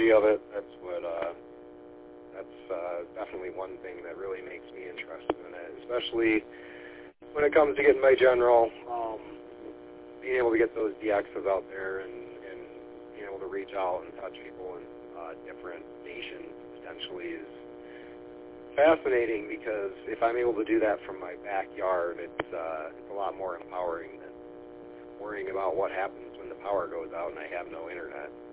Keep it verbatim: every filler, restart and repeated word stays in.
technology of it, that's what, uh, that's uh, definitely one thing that really makes me interested in it, especially when it comes to getting my general, um, being able to get those D Xs out there and, and being able to reach out and touch people in uh, different nations potentially is fascinating, because if I'm able to do that from my backyard, it's, uh, it's a lot more empowering than worrying about what happens when the power goes out and I have no internet.